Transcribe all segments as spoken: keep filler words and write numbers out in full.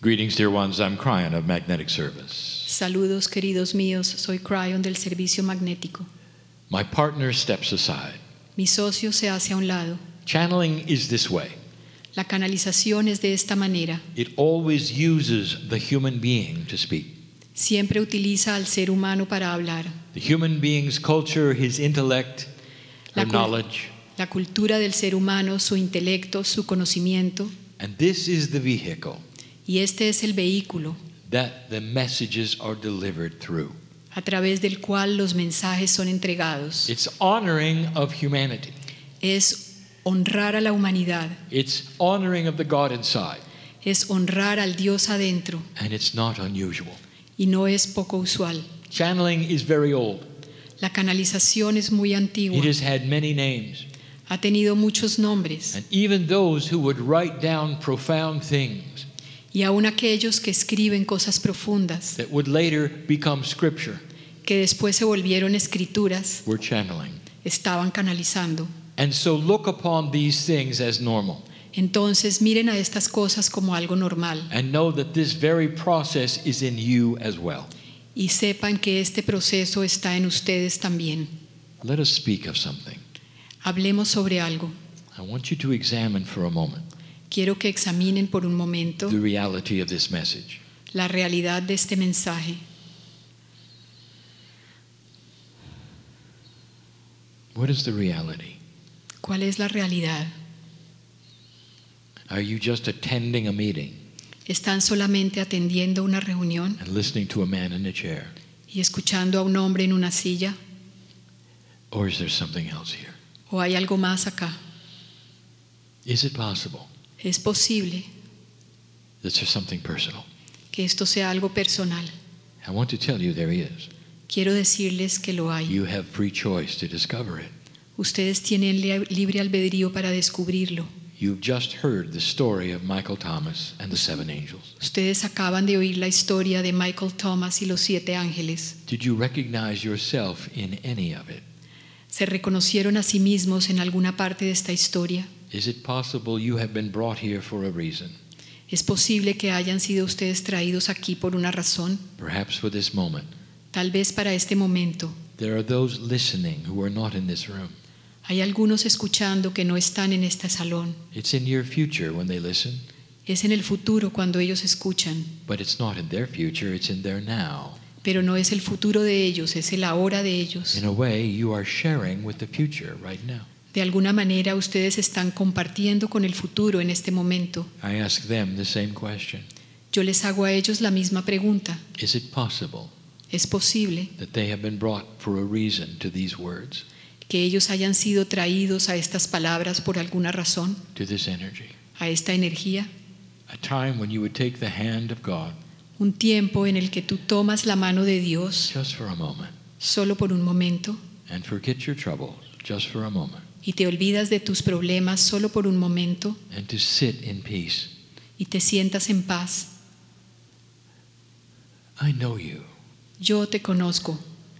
Greetings, dear ones. I'm Cryon of Magnetic Service. Saludos, queridos míos. Soy Cryon del servicio magnético. My partner steps aside. Mi socio se hace a un lado. Channeling is this way. La canalización es de esta manera. It always uses the human being to speak. Siempre utiliza al ser humano para hablar. The human being's culture, his intellect, La, her cul- knowledge. la cultura del ser humano, su intelecto, su conocimiento. And this is the vehicle Y este es el vehículo that the messages are delivered through. a través del cual los mensajes son entregados. It's honoring of humanity. Es honrar a la humanidad. It's honoring of the God inside. Es honrar al Dios adentro. And it's not unusual. Y no es poco usual. Channeling is very old. La canalización es muy antigua. It has had many names. Ha tenido muchos nombres. And even those who would write down profound things Y aún aquellos que escriben cosas profundas, that would later become scripture que después se volvieron escrituras, were channeling. estaban canalizando. And so look upon these things as normal Entonces miren a estas cosas como algo normal and know that this very process is in you as well. y sepan que este proceso está en ustedes también. Let us speak of something. Hablemos sobre algo. I want you to examine for a moment Quiero que examinen por un momento the reality of this message. la realidad de este mensaje. What is the reality? ¿Cuál es la realidad? Are you just attending a meeting ¿Están solamente atendiendo una reunión and listening to a man in a chair? y escuchando a un hombre en una silla? Or is there something else here? ¿O hay algo más acá? Is it possible Es posible that there's something personal? que esto sea algo personal. I want to tell you there is. Quiero decirles que lo hay. You have free choice to discover it. Ustedes tienen li- libre albedrío para descubrirlo. You've just heard the story of Michael Thomas and the seven angels. Ustedes acaban de oír la historia de Michael Thomas y los siete ángeles. Did you recognize yourself in any of it? ¿Se reconocieron a sí mismos en alguna parte de esta historia? Is it possible you have been brought here for a reason? ¿Es posible que hayan sido ustedes traídos aquí por una razón? Perhaps for this moment. Tal vez para este momento. There are those listening who are not in this room. Hay algunos escuchando que no están en este salón. It's in your future when they listen, Es en el futuro cuando ellos escuchan, but it's not in their future, it's in their now. pero no es el futuro de ellos, es el ahora de ellos. In a way, you are sharing with the future right now. De alguna manera ustedes están compartiendo con el futuro en este momento. I ask them the same question. Yo les hago a ellos la misma pregunta. Is it possible ¿Es posible that they have been brought for a reason to these words, que ellos hayan sido traídos a estas palabras por alguna razón, to this energy? a esta energía? A time when you would take the hand of God Un tiempo en el que tú tomas la mano de Dios just for a moment solo por un momento and forget your troubles just for a moment y te olvidas de tus problemas solo por un momento and to sit in peace. y te sientas en paz. I know you. Yo te conozco,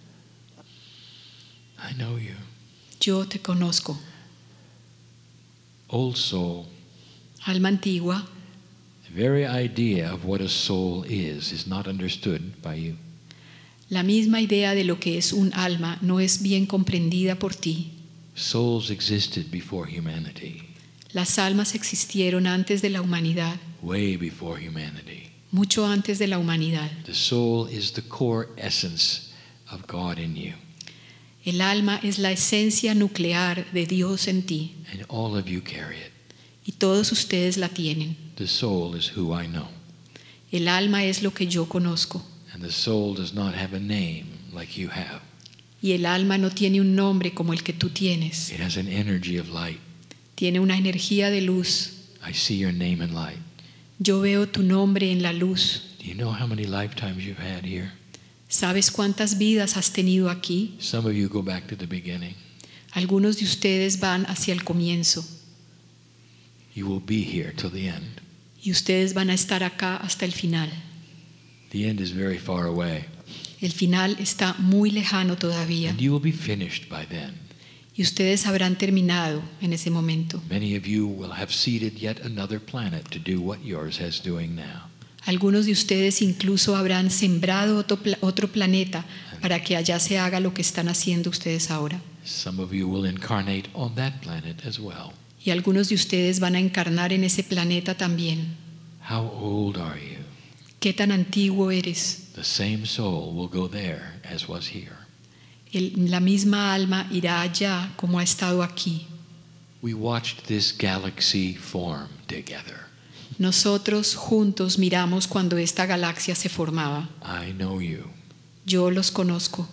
I know you. yo te conozco. Old soul, Alma antigua, the very idea of what a soul is is not understood by you. la misma idea de lo que es un alma no es bien comprendida por ti. Souls existed before humanity, Las almas existieron antes de la humanidad, way before humanity. mucho antes de la humanidad. The soul is the core essence of God in you, El alma es la esencia nuclear de Dios en ti and all of you carry it. y todos ustedes la tienen. The soul is who I know, El alma es lo que yo conozco and the soul does not have a name like you have. y el alma no tiene un nombre como el que tú tienes. It has an energy of light. Tiene una energía de luz. I see your name in light. Yo veo tu nombre en la luz. Do you know how many lifetimes you've had here? ¿Sabes cuántas vidas has tenido aquí? Some of you go back to the beginning. Algunos de ustedes van hacia el comienzo You will be here till the end. y ustedes van a estar acá hasta el final. The end is very far away, El final está muy lejano todavía and you will be finished by then. y ustedes habrán terminado en ese momento. Many of you will have seeded yet another planet to do what yours is doing now. Algunos de ustedes incluso habrán sembrado otro, pla- otro planeta para que allá se haga lo que están haciendo ustedes ahora. Some of you will incarnate on that planet as well. Y algunos de ustedes van a encarnar en ese planeta también. How old are you? ¿Qué tan antiguo eres? The same soul will go there as was here. El- la misma alma irá allá como ha estado aquí. We watched this galaxy form together. Nosotros juntos miramos cuando esta galaxia se formaba. I know you. Yo los conozco.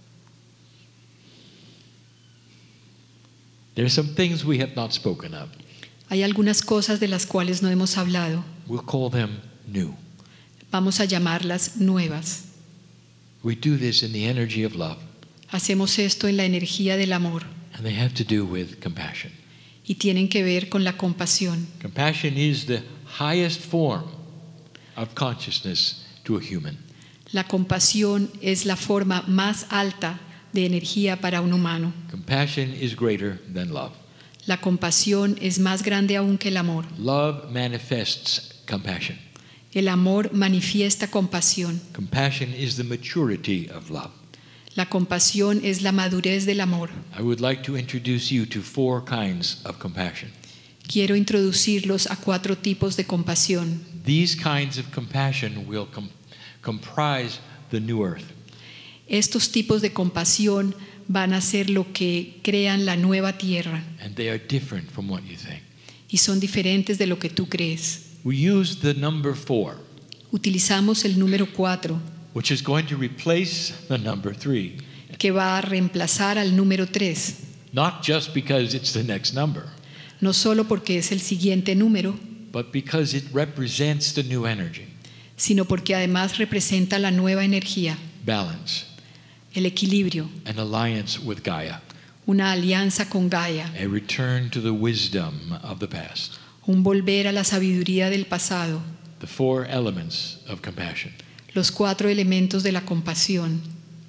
There are some things we have not spoken of. Hay algunas cosas de las cuales no hemos hablado. We'll call them new. Vamos a llamarlas nuevas. We do this in the energy of love, Hacemos esto en la energía del amor and they have to do with compassion. y tienen que ver con la compasión. Compassion is the highest form of consciousness to a human. La compasión es la forma más alta de energía para un humano. Compassion is greater than love. La compasión es más grande aún que el amor. Love manifests compassion. El amor manifiesta compasión. Compassion is the maturity of love. La compasión es la madurez del amor. I would like to introduce you to four kinds of compassion. Quiero introducirlos a cuatro tipos de compasión. These kinds of compassion will com- comprise the new earth. Estos tipos de compasión van a ser lo que crean la nueva tierra And they are different from what you think. y son diferentes de lo que tú crees. We use the number four, Utilizamos el número cuatro, which is going to replace the number three. que va a reemplazar al número tres, Not just because it's the next number, no solo porque es el siguiente número, but because it represents the new energy. sino porque además representa la nueva energía, Balance, el equilibrio, an alliance with Gaia, una alianza con Gaia, a return to the wisdom of the past. un volver a la sabiduría del pasado, The four elements of compassion. los cuatro elementos de la compasión.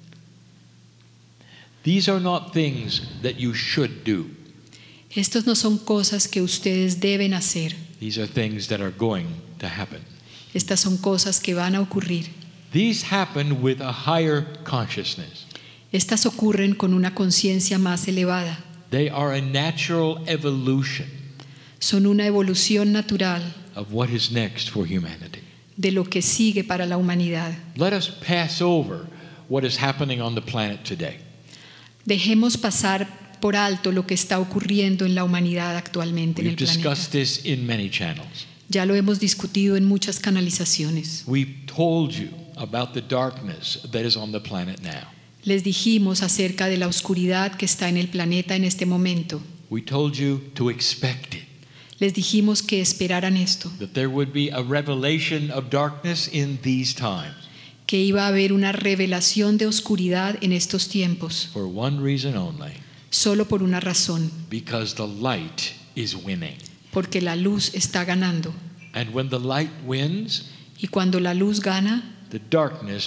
These are not things that you should do. Estos no son cosas que ustedes deben hacer, These are things that are going to happen. estas son cosas que van a ocurrir. These happen with a higher consciousness. Estas ocurren con una conciencia más elevada. They are a natural evolution Son una evolución natural of what is next for humanity. de lo que sigue para la humanidad. Let us pass over what is happening on the planet today. Dejemos pasar por alto lo que está ocurriendo en la humanidad actualmente en We've el planeta. discussed this in many channels. Ya lo hemos discutido en muchas canalizaciones. We've told you about the darkness that is on the planet now. Les dijimos acerca de la oscuridad que está en el planeta en este momento. We told you to expect it, Les dijimos que esperaran esto, that there would be a revelation of darkness in these times que iba a haber una revelación de oscuridad en estos tiempos, for one reason only, solo por una razón, because the light is winning. porque la luz está ganando. And when the light wins, Y cuando la luz gana, the darkness,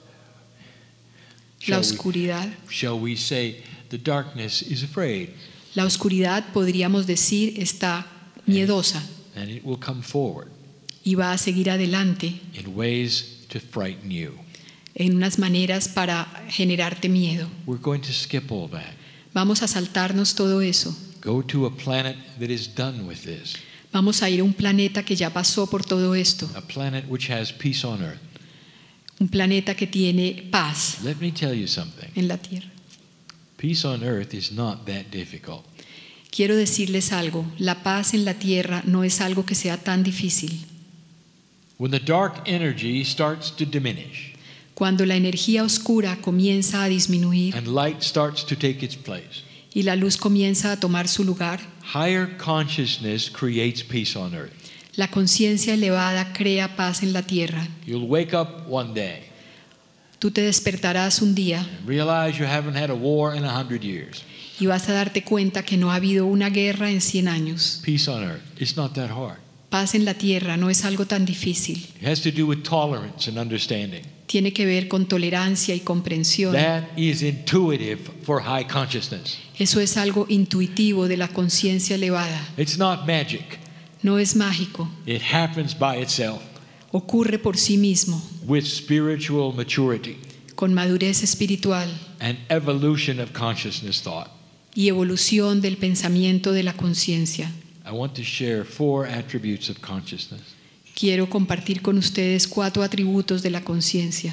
la shall we, oscuridad, shall we say, the darkness is afraid, la oscuridad podríamos decir está miedosa and it will come forward y va a seguir adelante in ways to frighten you. en unas maneras para generarte miedo. We're going to skip all that. Vamos a saltarnos todo eso. Go to a planet that is done with this, Vamos a ir a un planeta que ya pasó por todo esto, a planet which has peace on earth. un planeta que tiene paz Let me tell you something. en la tierra. Peace on earth is not that difficult. Quiero decirles algo, la paz en la tierra no es algo que sea tan difícil. When the dark energy starts to diminish Cuando la energía oscura comienza a disminuir and light starts to take its place, y la luz comienza a tomar su lugar, higher consciousness creates peace on earth. la conciencia elevada crea paz en la tierra. You'll wake up one day Tú te despertarás un día and realize you haven't had a war in a hundred years. y vas a darte cuenta que no ha habido una guerra en cien años. Peace on earth. It's not that hard. Paz en la tierra no es algo tan difícil. It has to do with tolerance and understanding. Tiene que ver con tolerancia y comprensión. That is intuitive for high consciousness. Eso es algo intuitivo de la conciencia elevada. It's not magic. No es mágico It happens by itself. ocurre por sí mismo, with spiritual maturity con madurez espiritual and evolution of consciousness thought. y evolución del pensamiento de la conciencia. I want to share four attributes of consciousness. Quiero compartir con ustedes cuatro atributos de la conciencia.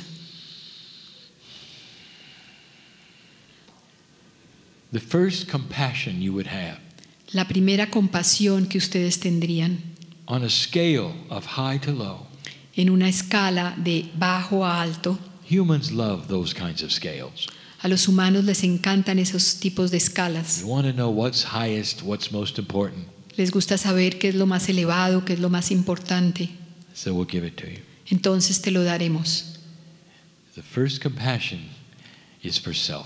The first compassion you would have, La primera compasión que ustedes tendrían on a scale of high to low. en una escala de bajo a alto. Humans love those kinds of scales. A los humanos les encantan esos tipos de escalas. We want to know what's highest, what's most important. Les gusta saber qué es lo más elevado, qué es lo más importante. So we'll give it to you. Entonces te lo daremos. The first compassion is for self.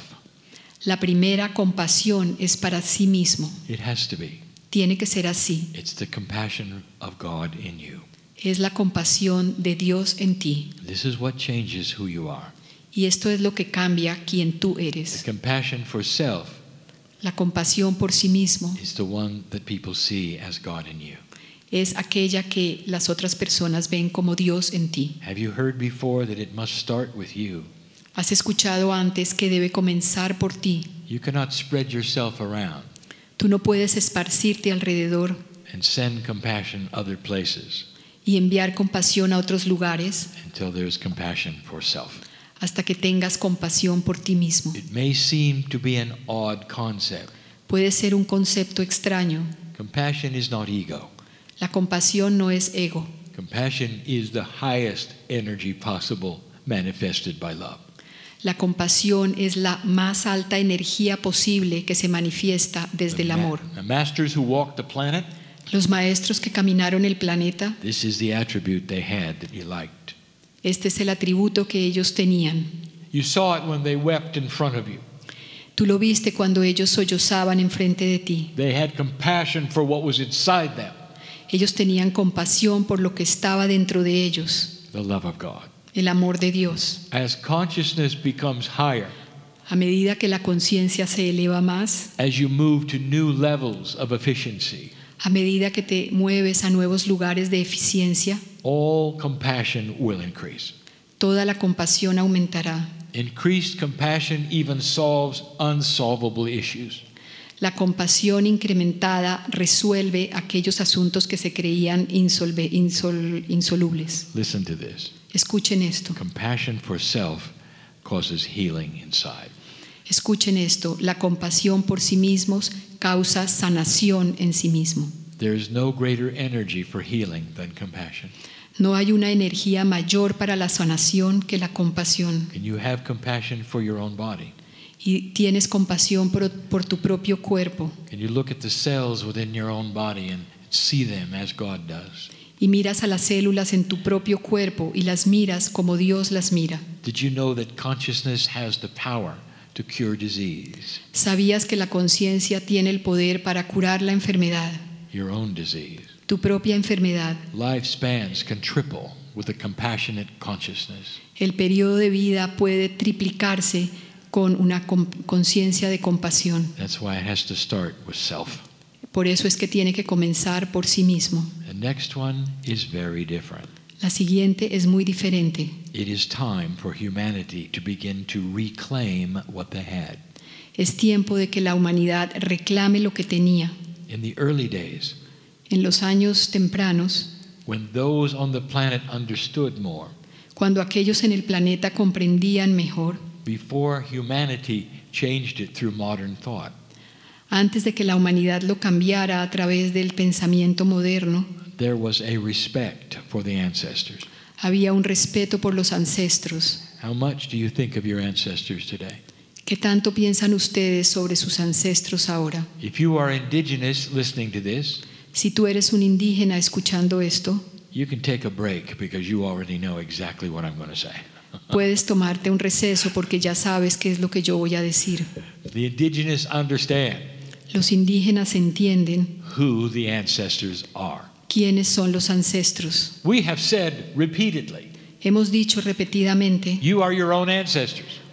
La primera compasión es para sí mismo. It has to be. Tiene que ser así. It's the compassion of God in you. Es la compasión de Dios en ti. This is what changes who you are. Y esto es lo que cambia quién tú The eres. compassion for self La compasión por sí mismo is the one that people see as God in you. es aquella que las otras personas ven como Dios en ti. Have you heard before that it must start with you? Has escuchado antes que debe comenzar por ti. You cannot spread yourself around Tú no puedes esparcirte alrededor and send compassion other places y enviar compasión a otros lugares until there's compassion for self. hasta que tengas compasión por ti mismo. It may seem to be an odd concept. Puede ser un concepto extraño. Compassion is not ego. La compasión no es ego. Compassion is the highest energy possible manifested by love. La compasión es la más alta energía posible que se manifiesta desde el The ma- amor. The masters who walked the planet, Los maestros que caminaron el planeta, this is the attribute they had that you liked. este es el atributo que ellos tenían. You saw it when they wept in front of you. Tú lo viste cuando ellos sollozaban enfrente de ti. They had compassion for what was inside them, Ellos tenían compasión por lo que estaba dentro de ellos, the love of God. el amor de Dios. As consciousness becomes higher, A medida que la conciencia se eleva más, as you move to new levels of efficiency, a medida que te mueves a nuevos lugares de eficiencia, all compassion will increase. toda la compasión aumentará. Increased compassion even solves unsolvable issues. La compasión incrementada resuelve aquellos asuntos que se creían insolve- insol- insolubles. Listen to this. Escuchen esto, Compassion for self causes healing inside. escuchen esto. La compasión por sí mismos causa sanación en sí mismo. There is no greater energy for healing than compassion. No hay una energía mayor para la sanación que la compasión. Can you have compassion for your own body? Y tienes compasión por, por tu propio cuerpo. Can you look at the cells within your own body and see them as God does? Y miras a las células en tu propio cuerpo y las miras como Dios las mira. Did you know that consciousness has the power to cure disease, ¿Sabías que la conciencia tiene el poder para curar la enfermedad, your own disease? tu propia enfermedad? Lifespans can triple with a compassionate consciousness. El periodo de vida puede triplicarse con una com- conciencia de compasión. That's why it has to start with self. Por eso es que tiene que comenzar por sí mismo. The next one is very different. La siguiente es muy diferente. It is time for humanity to begin to reclaim what they had. Es tiempo de que la humanidad reclame lo que tenía. In the early days, En los años tempranos, when those on the planet understood more, cuando aquellos en el planeta comprendían mejor, before humanity changed it through modern thought, antes de que la humanidad lo cambiara a través del pensamiento moderno, there was a respect for the ancestors. había un respeto por los ancestros. How much do you think of your ancestors today? ¿Qué tanto piensan ustedes sobre sus ancestros ahora? If you are indigenous listening to this, Si tú eres un indígena escuchando esto, you can take a break because you already know exactly what I'm going to say. puedes tomarte un receso porque ya sabes qué es lo que yo voy a decir. The indigenous understand Los indígenas entienden who the ancestors are. quiénes son los ancestros. We have said repeatedly, Hemos dicho repetidamente, you are your own ancestors.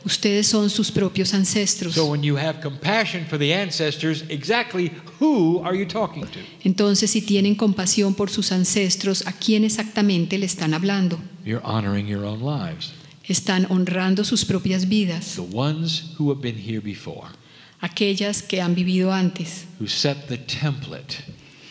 Ustedes son sus propios ancestros. So when you have compassion for the ancestors, exactly who are you talking to? Entonces, si tienen compasión por sus ancestros, ¿a quién exactamente le están hablando? You're honoring your own lives. Están honrando sus propias vidas, The ones who have been here before, aquellas que han vivido antes, who set the template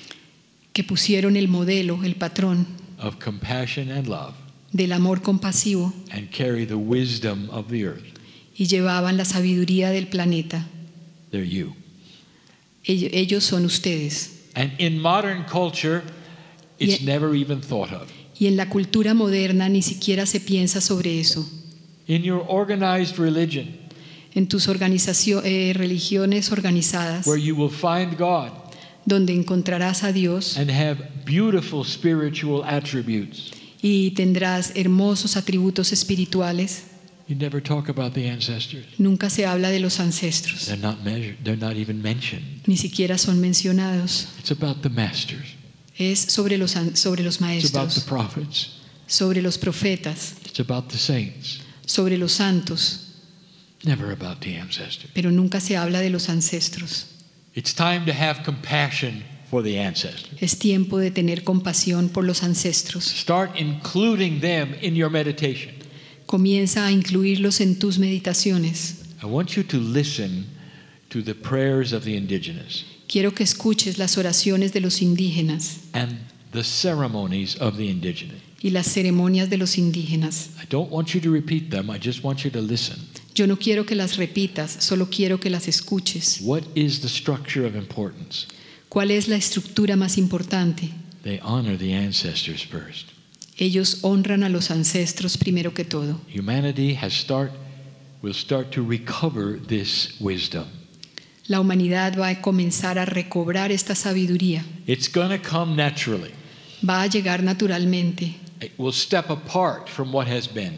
que pusieron el modelo, el patrón of compassion and love del amor compasivo and carry the wisdom of the earth. y llevaban la sabiduría del planeta. They're you. Ellos, ellos son ustedes. And in modern culture, it's Ye- never even thought of. Y en la cultura moderna ni siquiera se piensa sobre eso. In your organized religion, En tus organizacio- eh, religiones organizadas, where you will find God donde encontrarás a Dios and have beautiful spiritual attributes, y tendrás hermosos atributos espirituales, you never talk about the ancestors. nunca se habla de los ancestros, They're not measured, they're not even mentioned. ni siquiera son mencionados. It's about the masters. Es sobre los, an- sobre los It's about the maestros, prophets. sobre los profetas, It's about the saints. sobre los santos, Never about the ancestors. pero nunca se habla de los ancestros. It's time to have compassion for the ancestors. Es tiempo de tener compasión por los ancestros. Start including them in your meditation. Comienza a incluirlos en tus meditaciones. I want you to listen to the prayers of the indigenous Quiero que escuches las oraciones de los indígenas and the ceremonies of the indigenous. y las ceremonias de los indígenas. I don't want you to repeat them, I just want you to listen. Yo no quiero que las repitas, solo quiero que las escuches. What is the structure of importance? ¿Cuál es la estructura más importante? They honor the ancestors first. Ellos honran a los ancestros primero que todo. Humanity has start will start to recover this wisdom. La humanidad va a comenzar a recobrar esta sabiduría. It's going to come naturally. Va a llegar naturalmente. It will step apart from what has been.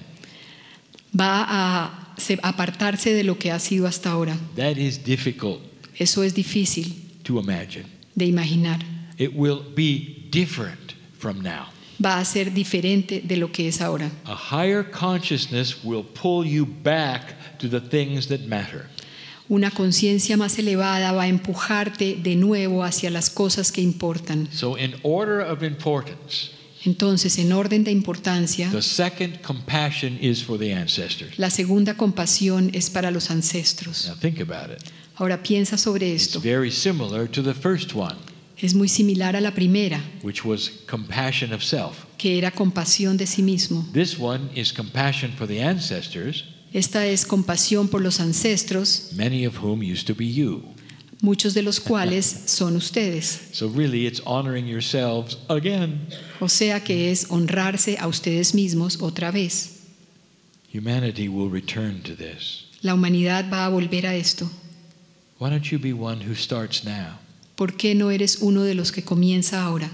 Va a se- apartarse de lo que ha sido hasta ahora. That is difficult Eso es difícil to imagine. de imaginar. It will be different from now. Va a ser diferente de lo que es ahora. A higher consciousness will pull you back to the things that matter. Una conciencia más elevada va a empujarte de nuevo hacia las cosas que importan. So in order of importance, Entonces, en orden de importancia, the second compassion is for the ancestors. la segunda compasión es para los ancestros. Now think about it. Ahora piensa sobre It's esto. very similar to the first one, Es muy similar a la primera, which was compassion of self. que era compasión de sí mismo. This one is compassion for the ancestors, Esta es compasión por los ancestros, many of whom used to be you. muchos de los cuales son ustedes. So really it's honoring yourselves again. O sea que es honrarse a ustedes mismos otra vez. Humanity will return to this. La humanidad va a volver a esto. Why don't you be one who starts now? ¿Por qué no eres uno de los que comienza ahora?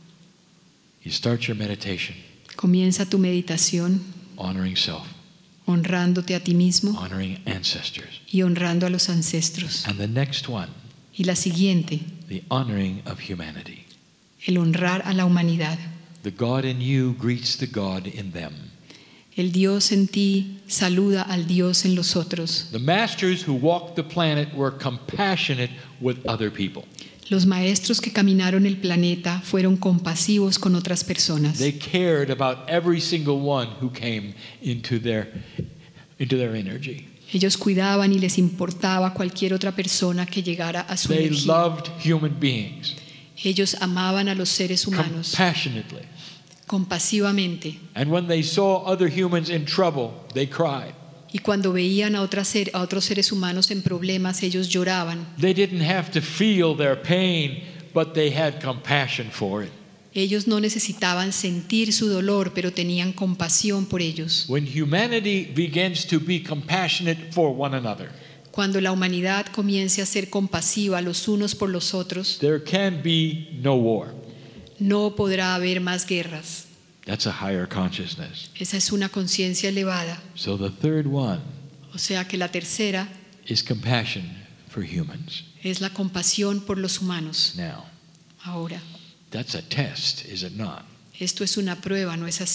You start your meditation, Comienza tu meditación honoring self, honrándote a ti mismo honoring ancestors. y honrando a los ancestros. And the next one, Y la siguiente, the honoring of humanity. el honrar a la humanidad. The God in you greets the God in them. El Dios en ti saluda al Dios en los otros. The masters who walked the planet were compassionate with other people. Los maestros que caminaron el planeta fueron compasivos con otras personas. They cared about every single one who came into their into their energy. Ellos cuidaban y les importaba cualquier otra persona que llegara a su They energía. loved human beings Ellos amaban a los seres humanos compassionately. compasivamente. And when they saw other humans in trouble, they cried. Y cuando veían a, otras ser- a otros seres humanos en problemas, ellos lloraban. They didn't have to feel their pain, but they had compassion for it. Ellos no necesitaban sentir su dolor, pero tenían compasión por ellos. When humanity begins to be compassionate for one another, Cuando la humanidad comience a ser compasiva los unos por los otros, there can be no war. no podrá haber más guerras. That's a higher consciousness. Esa es una conciencia elevada. So the third one O sea que la tercera is compassion for humans. es la compasión por los humanos. Now, Ahora, that's a test, is it not? esto es una prueba, ¿no es así?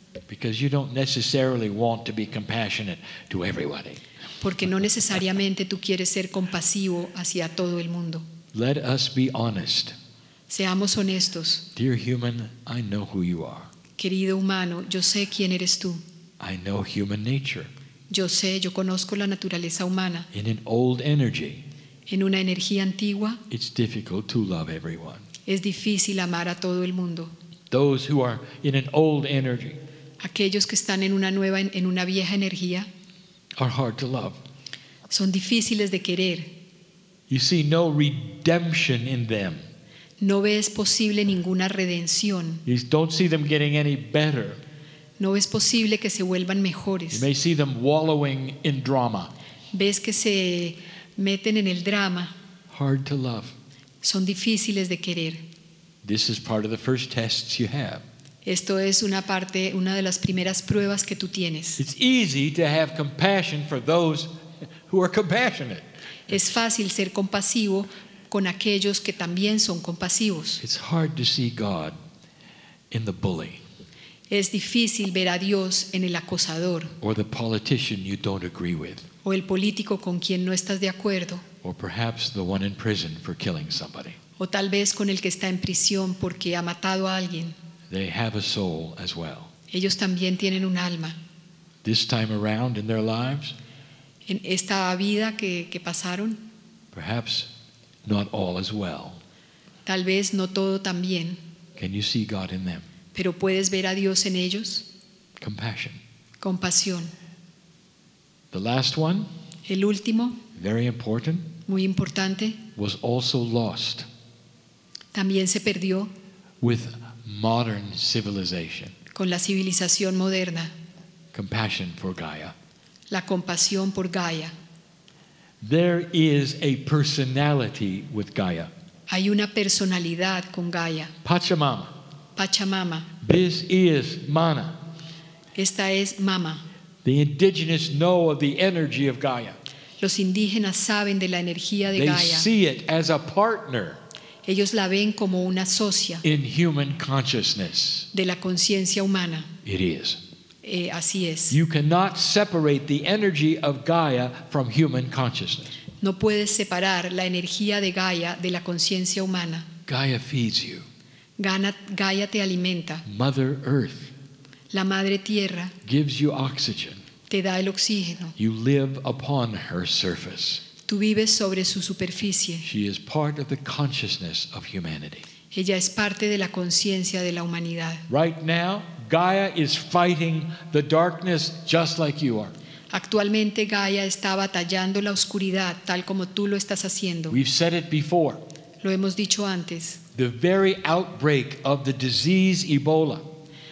Because you don't necessarily want to be compassionate to everybody. porque no necesariamente tú quieres ser compasivo hacia todo el mundo. Let us be honest. Seamos honestos. Dear human, I know who you are. Querido humano, yo sé quién eres tú. I know human nature. Yo sé, yo conozco la naturaleza humana. In an old energy, En una energía antigua it's difficult to love everyone. es difícil amar a todo el mundo. Those who are in an old energy Aquellos que están en una nueva, en una vieja energía, are hard to love. son difíciles de querer. You see no redemption in them. No ves posible ninguna redención. You don't see them getting any better. No ves posible que se vuelvan You mejores. may see them wallowing in drama. Ves que se meten en el drama. Hard to love. Son difíciles de querer. This is part of the first tests you have. Esto es una parte, una de las primeras pruebas que tú tienes. It's easy to have compassion for those who are compassionate. Es fácil ser compasivo con aquellos que también son compasivos. It's hard to see God in the bully Es difícil ver a Dios en el acosador or the politician you don't agree with, o el político con quien no estás de acuerdo, or perhaps the one in prison for killing somebody. o tal vez con el que está en prisión porque ha matado a alguien. They have a soul as well. Ellos también tienen un alma. This time around in their lives, En esta vida que, que pasaron, perhaps not all as well. tal vez no todo tan bien, Can you see God in them? pero puedes ver a Dios en ellos. Compassion. Compasión. The last one, El último, very important, muy importante, was also lost también se perdió with modern civilization. con la civilización moderna, Compassion for Gaia. la compasión por Gaia. There is a personality with Gaia. Hay una personalidad con Gaia. Pachamama. Pachamama. This is Mana. Esta es Mama. The indigenous know of the energy of Gaia. Los indígenas saben de la energía de They Gaia. see it as a partner Ellos la ven como una socia in human consciousness. de la conciencia humana. It is. Eh, así es. You cannot separate the energy of Gaia from human consciousness. No puedes separar la energía de Gaia de la conciencia humana. Gaia feeds you. Gana- Gaia te alimenta. Mother Earth La madre tierra gives you oxygen. te da el oxígeno. You live upon her surface. Tú vives sobre su superficie. She is part of the consciousness of humanity. Ella es parte de la conciencia de la humanidad. Right now, Gaia is fighting the darkness just like you are. Actualmente Gaia está batallando la oscuridad tal como tú lo estás haciendo. We've said it before. Lo hemos dicho antes. The very outbreak of the disease Ebola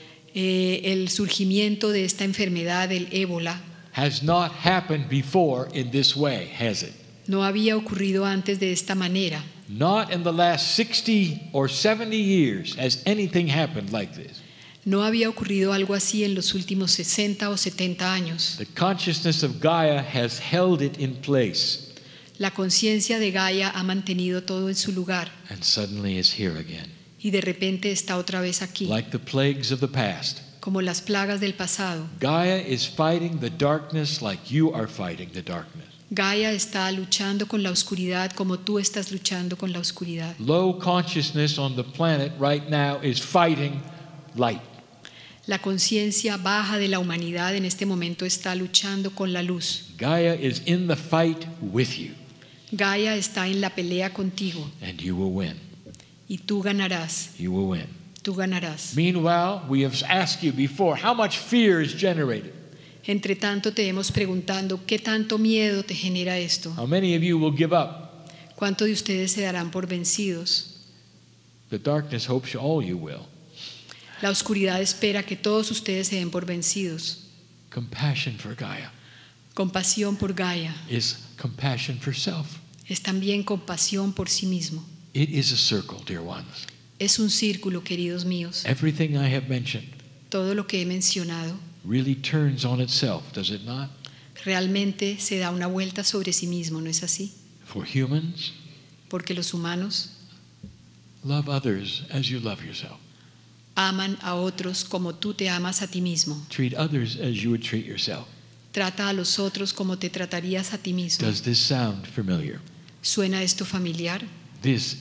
Eh, el surgimiento de esta enfermedad del ébola has not happened before in this way, has it? no había ocurrido antes de esta manera. Not in the last sixty or seventy years has anything happened like this. No había ocurrido algo así en los últimos sesenta o setenta años. The consciousness of Gaia has held it in place, La conciencia de Gaia ha mantenido todo en su lugar and suddenly is here again. y de repente está otra vez aquí, Like the plagues of the past, como las plagas del pasado. Gaia is fighting the darkness like you are fighting the darkness. Gaia está luchando con la oscuridad como tú estás luchando con la oscuridad. Low consciousness on the planet right now is fighting light. La conciencia baja de la humanidad en este momento está luchando con la luz. Gaia is in the fight with you, Gaia está en la pelea contigo and you will win. y tú ganarás, You will win. tú ganarás. Meanwhile, we have asked you before, how much fear is generated? Entre tanto te hemos preguntando qué tanto miedo te genera esto. How many of you will give up? ¿Cuántos de ustedes se darán por vencidos? The darkness hopes all you will. La oscuridad espera que todos ustedes se den por vencidos. Compassion for Gaia Compasión por Gaia is compassion for self. es también compasión por sí mismo. It is a circle, dear ones. Es un círculo, queridos míos. Everything I have mentioned Todo lo que he mencionado really turns on itself, does it not? realmente se da una vuelta sobre sí mismo, ¿no es así? For humans, Porque los humanos love others as you love yourself. Aman a otros como tú te amas a ti mismo. Treat others as you would treat yourself. Trata a los otros como te tratarías a ti mismo. Does this sound familiar? ¿Suena esto familiar? This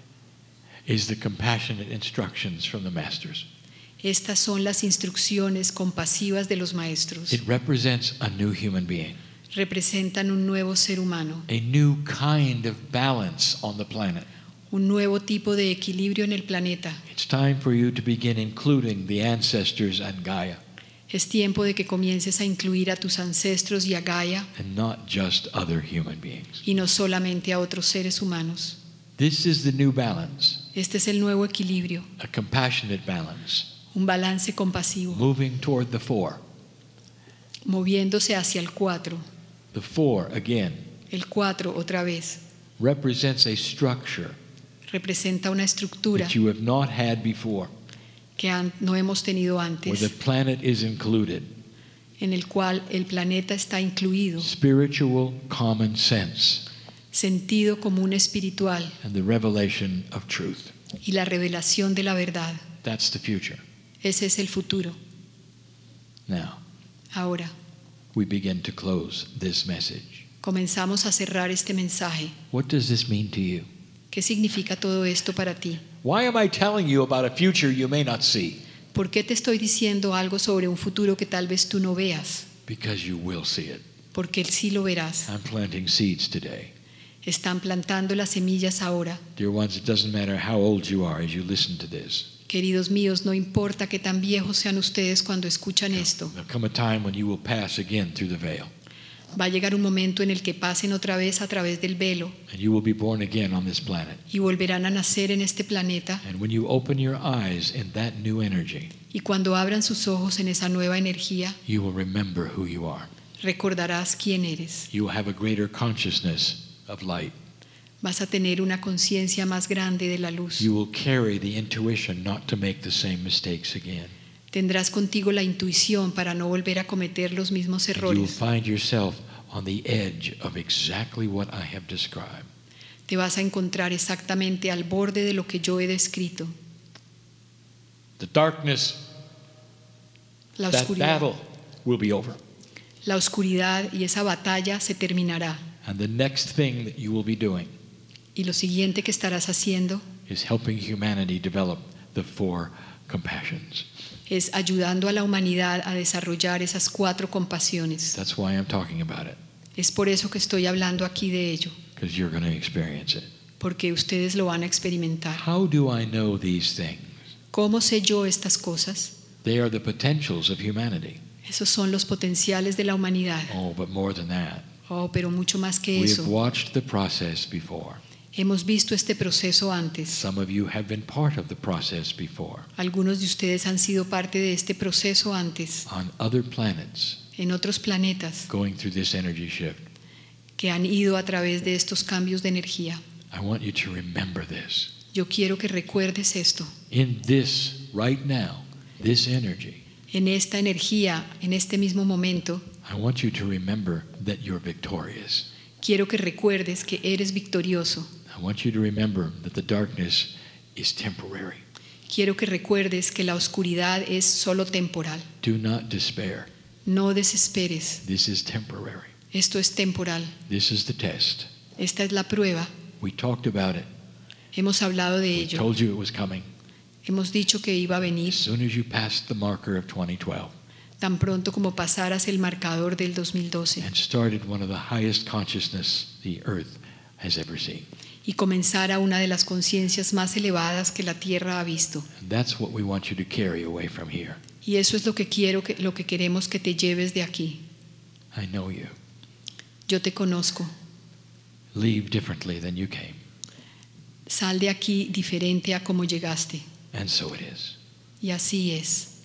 is the compassionate instructions from the masters. Estas son las instrucciones compasivas de los maestros. It represents a new human being, Representan un nuevo ser humano, a new kind of balance on the planet. un nuevo tipo de equilibrio en el planeta. It's time for you to begin including the ancestors and Gaia, Es tiempo de que comiences a incluir a tus ancestros y a Gaia and not just other human beings. y no solamente a otros seres humanos. This is the new balance, Este es el nuevo equilibrio, a compassionate balance, un balance compasivo, moving toward the four. moviéndose hacia el cuatro. The four, again, El cuatro, otra vez, represents a structure representa una estructura that you have not had before, que an- no hemos tenido where the antes, planet is included. en el cual el planeta está incluido, Spiritual common sense sentido común espiritual and the revelation of truth. y la revelación de la verdad. That's the future. Ese es el futuro. Now, Ahora, we begin to close this message. comenzamos a cerrar este mensaje. What does this mean to you? ¿Qué significa todo esto para ti? Why am I telling you about a future you may not see? ¿Por qué te estoy diciendo algo sobre un futuro que tal vez tú no veas? Because you will see it. Porque sí lo verás. I'm planting seeds today. Están plantando las semillas ahora. Dear ones, it doesn't matter how old you are as you listen to this. Queridos míos, no importa qué tan viejos sean ustedes cuando escuchan esto. There'll come a time when you will pass again through the veil, Va a llegar un momento en el que pasen otra vez a través del velo and you will be born again on this planet. y volverán a nacer en este planeta. And when you open your eyes in that new energy, Y cuando abran sus ojos en esa nueva energía, you will remember who you are. recordarás quién eres. You will have a greater consciousness of light. Vas a tener una conciencia más grande de la luz. You will carry the intuition not to make the same mistakes again. Tendrás contigo la intuición para no volver a cometer los mismos And you will errores. find yourself on the edge of exactly what I have described. Te vas a encontrar exactamente al borde de lo que yo he descrito. The darkness, La that oscuridad, battle will be over. la oscuridad y esa batalla se terminará. And the next thing that you will be doing Y lo siguiente que estarás haciendo is helping humanity develop the four compassions. es ayudando a la humanidad a desarrollar esas cuatro compasiones. That's why I'm talking about it, Es por eso que estoy hablando aquí de ello, because you're going to experience it. porque ustedes lo van a experimentar. How do I know these things? ¿Cómo sé yo estas cosas? They are the potentials of humanity. Esos son los potenciales de la humanidad. Oh, but more than that, Oh, pero mucho más que we have eso. watched the process before. Hemos visto este proceso antes. Some of you have been part of the process before Algunos de ustedes han sido parte de este proceso antes, on other planets en otros planetas, going through this energy shift. que han ido a través de estos cambios de energía. I want you to remember this. Yo quiero que recuerdes esto. In this, right now, this energy, En esta energía, en este mismo momento, I want you to remember that you're victorious. quiero que recuerdes que eres victorioso. I want you to remember that the darkness is temporary. Quiero que recuerdes que la oscuridad es solo temporal. Do not despair. No desesperes. This is temporary. Esto es temporal. This is the test. Esta es la prueba. We talked about it. Hemos hablado de We ello. told you it was coming. Hemos dicho que iba a venir As soon as you passed the marker of twenty twelve tan pronto como pasaras el marcador del dos mil doce and started one of the highest consciousness the earth has ever seen. y comenzara una de las conciencias más elevadas que la Tierra ha visto. And that's what we want you to carry away from here. Y eso es lo que quiero que, lo que queremos que te lleves de aquí. I know you. Yo te conozco. Leave differently than you came. Sal de aquí diferente a como llegaste. And so it is. Y así es.